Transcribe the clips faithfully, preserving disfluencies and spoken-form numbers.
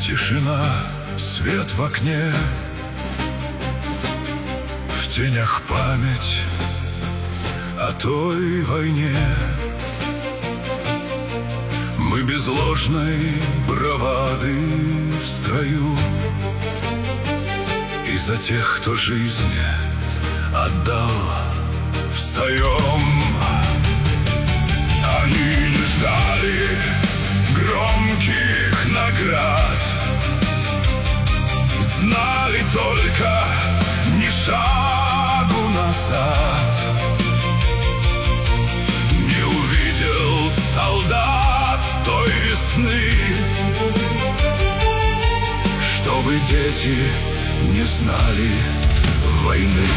Тишина, свет в окне, в тенях память о той войне. Мы без ложной бравады в строю, и за тех, кто жизнь отдал, встаем. Они не ждали громких наград, знали только ни шагу назад. Не увидел солдат той весны, чтобы дети не знали войны.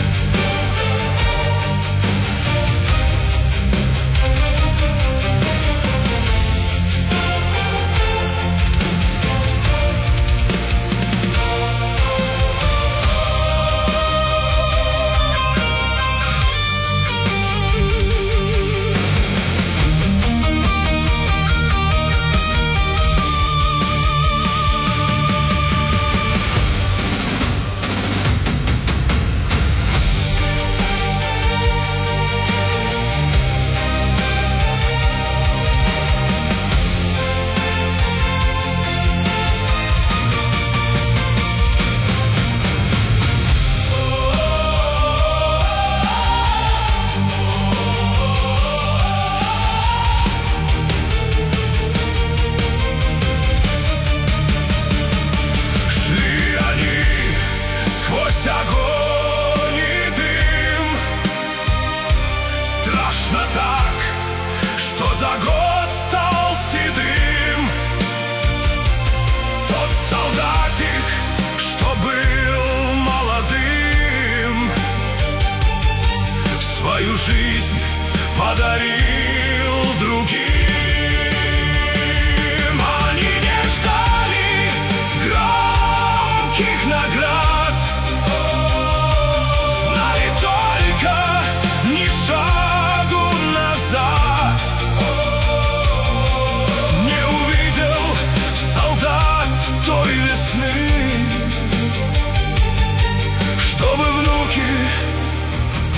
Огонь и дым. Страшно так, что за год стал седым тот солдатик, что был молодым, свою жизнь подарил другим. Они не ждали громких наград,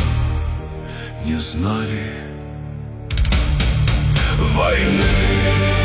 не знали войны.